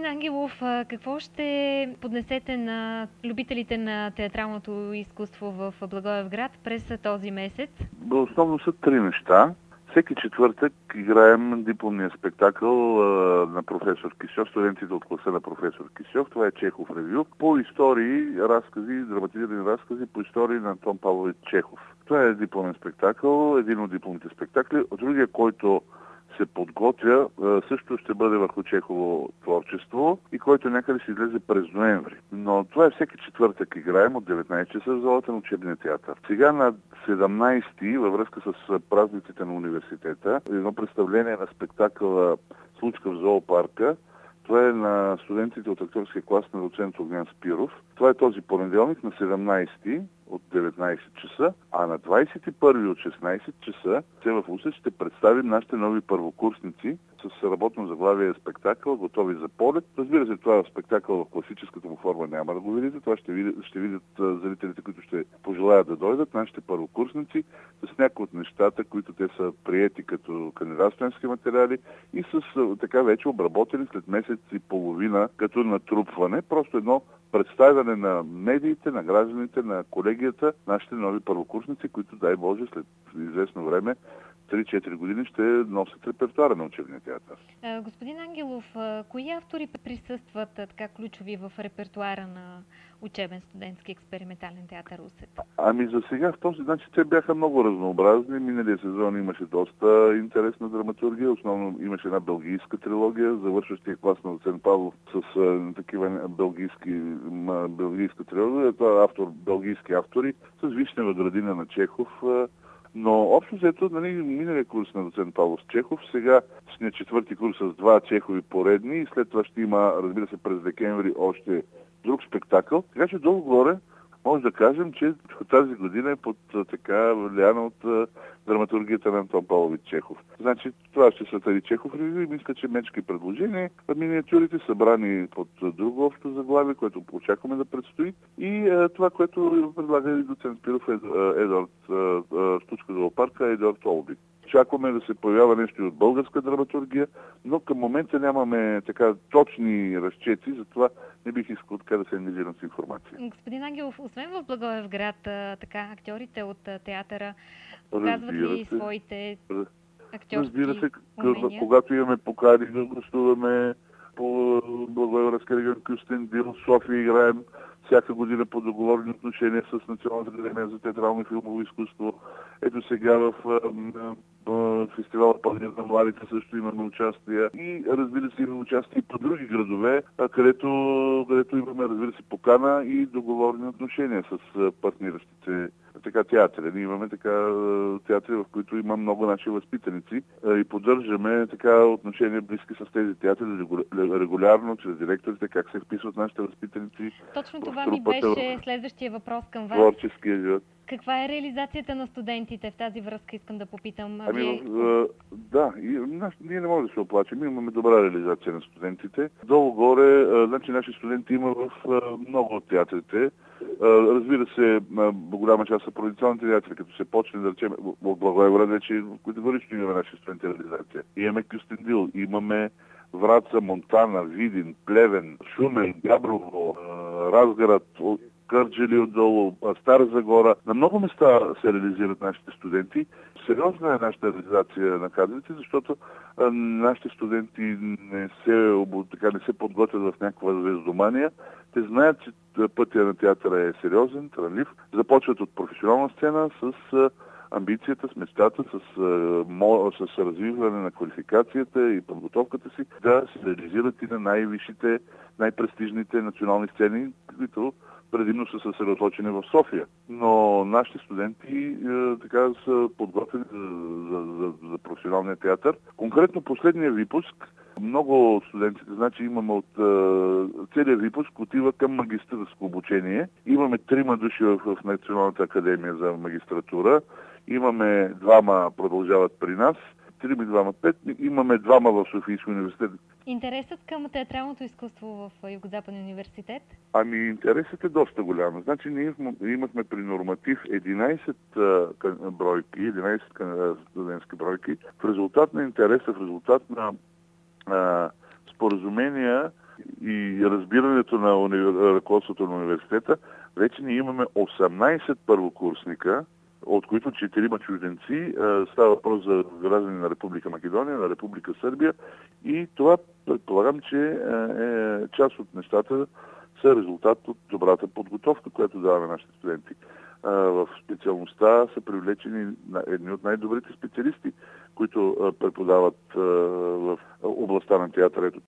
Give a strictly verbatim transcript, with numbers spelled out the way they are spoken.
Ангелов, какво ще поднесете на любителите на театралното изкуство в Благоевград през този месец? Основно са три неща. Всеки четвъртък играем дипломния спектакъл а, на професор Кисьов, студентите от класа на професор Кисьов. Това е Чехов ревю по истории, разкази, драматизирани разкази по истории на Антон Павлович Чехов. Това е дипломен спектакъл, един от дипломните спектакли. Другия, който се подготвя, също ще бъде върху Чехово творчество и който някъде ще излезе през ноември. Но това е всеки четвъртък играем от деветнайсет часа в залата на учебния театър. Сега на седемнайсети, във връзка с празниците на университета, едно представление на спектакъла "Случка в зоопарка". Това е на студентите от актьорския клас на доцент Огнян Спиров. Това е този понеделник на седемнайсети от деветнайсет часа, а на двайсет и първи от шестнайсет часа се в УСЕ ще представим нашите нови първокурсници с работно заглавие спектакъл "Готови за полет". Разбира се, това е спектакъл в класическата му форма, няма да го видите. Това ще видят, ще видят зрителите, които ще пожелаят да дойдат, нашите първокурсници, с някои от нещата, които те са приети като кандидатстудентски материали и с така вече обработени след месец и половина като натрупване. Просто едно представяне на медиите, на гражданите, на колегията, нашите нови първокурсници, които, дай Боже, след известно време, три-четири години ще носят репертуара на учебния театър. Господин Ангелов, кои автори присъстват така ключови в репертуара на учебен студентски експериментален театър УСЕТ? Ами за сега в този начин те бяха много разнообразни. Миналия сезон имаше доста интересна драматургия. Основно имаше една белгийска трилогия, завършващия клас на доцент Павлов с а, такива белгийски, ма, белгийска трилогия. Това е автор, белгийски автори с "Вишнева градина" на Чехов. А, но общо взето, нали, миналия курс на доцент Павлов Чехов, сега сме четвърти курс с два Чехови поредни и след това ще има, разбира се, през декември още друг спектакъл. Така че долу-горе може да кажем, че тази година е под така влияна от драматургията на Антон Павлович Чехов. Значи това ще са Тари Чехов ревю и мисля, че мечки предложения. Миниатюрите събрани под друго общо заглавие, което очакваме да предстои. И а, това, което предлага и доцент Спиров, е Едуард "Случка в зоопарка", Едуард Олби. Очакваме да се появява нещо от българска драматургия, но към момента нямаме така точни разчети, затова не бих искал така да се ангажирам с информация. Господин Ангелов, освен в Благоевград, така актьорите от театъра показват ли своите актьорски Разбира се, умения? когато имаме покани да гостуваме по Благоевградска регион, Кюстендил, София играем всяка година по договорни отношения с Националната академия за театрално и филмово изкуство. Ето сега в фестивала "Панаир на младите" също имаме участия. И разбира се, имаме участие и по други градове, където, където имаме, разбира се, покана и договорни отношения с партниращите така театри. Ние имаме така театри, в които има много наши възпитаници и поддържаме така отношения близки с тези театри регулярно, чрез директорите, как се вписват нашите възпитаници. Точно това ми беше следващия въпрос към вас. Творческия живот. Каква е реализацията на студентите? В тази връзка искам да попитам. Ами, Вие... да, и, ние не можем да се оплачем. Имаме добра реализация на студентите. Долу-горе, значи наши студенти има в много от театрите. Разбира се, голяма част са провинциалните театри, като се почне да речем в Благоевград, вече категорично имаме наши студенти реализация. Имаме Кюстендил, имаме Враца, Монтана, Видин, Плевен, Шумен, Габрово, Разград, Кърджали отдолу, Стара Загора. На много места се реализират нашите студенти. Сериозна е нашата реализация на кадрите, защото а, нашите студенти не се, така, не се подготвят в някаква звездомания. Те знаят, че пътя на театъра е сериозен, трънлив. Започват от професионална сцена с а, амбицията, с мечтата, с, а, с развиване на квалификацията и подготовката си да се реализират и на най-висшите, най-престижните национални сцени, които предимно са съсредоточени в София. Но нашите студенти е, така са подготвени за, за, за, за професионалния театър. Конкретно последния випуск, много от студентите, значи имаме от е, целият випуск отива към магистърско обучение. Имаме трима души в, в Националната академия за магистратура. Имаме двама продължават при нас. Три ми двама пет. Имаме двама в Софийския университет. Интересът към театралното изкуство в Югозападния университет? Ами интересът е доста голям. Значи ние имахме при норматив единайсет бройки, единайсет студентски бройки. В резултат на интереса, в резултат на а, споразумения и разбирането на уни... ръководството на университета, вече ние имаме осемнайсет първокурсника, от които четирима чужденци. Става въпрос за граждани на Република Македония, на Република Сърбия и това предполагам, че е част от нещата са резултат от добрата подготовка, която даваме нашите студенти. В специалността са привлечени едни от най-добрите специалисти, които преподават в областта на театъра.